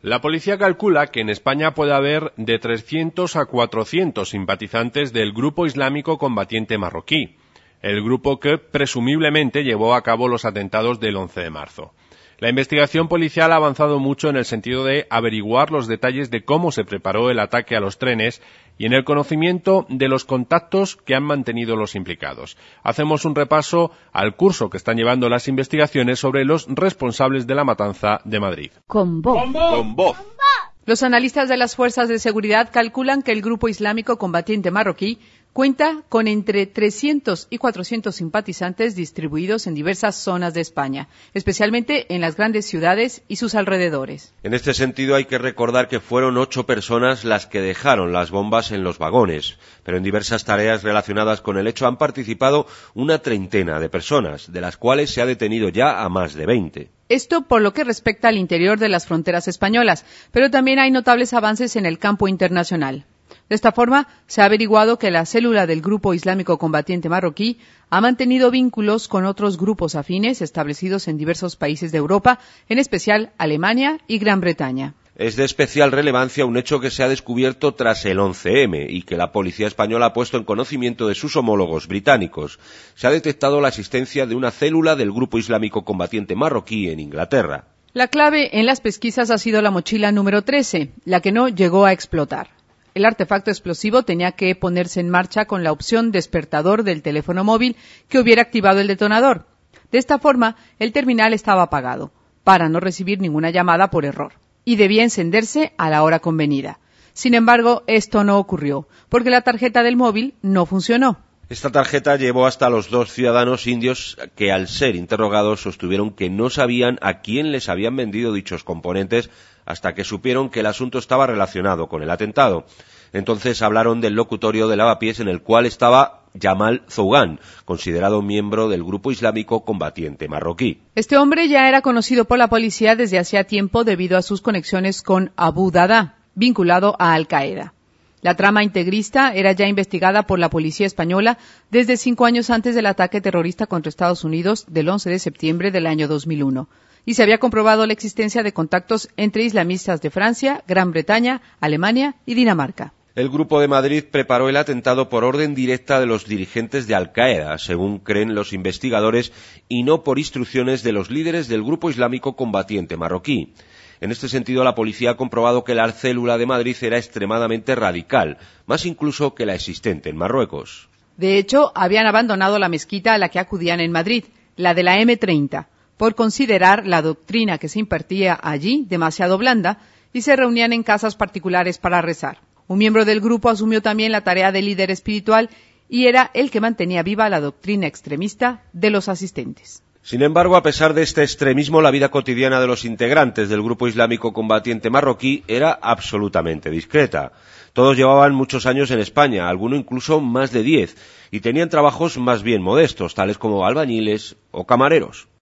La policía calcula que en España puede haber de 300 a 400 simpatizantes del Grupo Islámico Combatiente Marroquí, el grupo que presumiblemente llevó a cabo los atentados del 11 de marzo. La investigación policial ha avanzado mucho en el sentido de averiguar los detalles de cómo se preparó el ataque a los trenes y en el conocimiento de los contactos que han mantenido los implicados. Hacemos un repaso al curso que están llevando las investigaciones sobre los responsables de la matanza de Madrid. Con voz. Con voz. Los analistas de las fuerzas de seguridad calculan que el Grupo Islámico Combatiente Marroquí cuenta con entre 300 y 400 simpatizantes distribuidos en diversas zonas de España, especialmente en las grandes ciudades y sus alrededores. En este sentido hay que recordar que fueron 8 personas las que dejaron las bombas en los vagones, pero en diversas tareas relacionadas con el hecho han participado una treintena de personas, de las cuales se ha detenido ya a más de 20. Esto por lo que respecta al interior de las fronteras españolas, pero también hay notables avances en el campo internacional. De esta forma, se ha averiguado que la célula del Grupo Islámico Combatiente Marroquí ha mantenido vínculos con otros grupos afines establecidos en diversos países de Europa, en especial Alemania y Gran Bretaña. Es de especial relevancia un hecho que se ha descubierto tras el 11M y que la policía española ha puesto en conocimiento de sus homólogos británicos. Se ha detectado la existencia de una célula del Grupo Islámico Combatiente Marroquí en Inglaterra. La clave en las pesquisas ha sido la mochila número 13, la que no llegó a explotar. El artefacto explosivo tenía que ponerse en marcha con la opción despertador del teléfono móvil que hubiera activado el detonador. De esta forma, el terminal estaba apagado, para no recibir ninguna llamada por error, y debía encenderse a la hora convenida. Sin embargo, esto no ocurrió, porque la tarjeta del móvil no funcionó. Esta tarjeta llevó hasta los 2 ciudadanos indios que, al ser interrogados, sostuvieron que no sabían a quién les habían vendido dichos componentes hasta que supieron que el asunto estaba relacionado con el atentado. Entonces hablaron del locutorio de Lavapiés en el cual estaba Yamal Zougan, considerado miembro del Grupo Islámico Combatiente Marroquí. Este hombre ya era conocido por la policía desde hacía tiempo debido a sus conexiones con Abu Dada, vinculado a Al-Qaeda. La trama integrista era ya investigada por la policía española desde 5 años antes del ataque terrorista contra Estados Unidos del 11 de septiembre del año 2001. Y se había comprobado la existencia de contactos entre islamistas de Francia, Gran Bretaña, Alemania y Dinamarca. El Grupo de Madrid preparó el atentado por orden directa de los dirigentes de Al-Qaeda, según creen los investigadores, y no por instrucciones de los líderes del Grupo Islámico Combatiente Marroquí. En este sentido, la policía ha comprobado que la célula de Madrid era extremadamente radical, más incluso que la existente en Marruecos. De hecho, habían abandonado la mezquita a la que acudían en Madrid, la de la M30, por considerar la doctrina que se impartía allí demasiado blanda, y se reunían en casas particulares para rezar. Un miembro del grupo asumió también la tarea de líder espiritual y era el que mantenía viva la doctrina extremista de los asistentes. Sin embargo, a pesar de este extremismo, la vida cotidiana de los integrantes del Grupo Islámico Combatiente Marroquí era absolutamente discreta. Todos llevaban muchos años en España, algunos incluso más de 10, y tenían trabajos más bien modestos, tales como albañiles o camareros.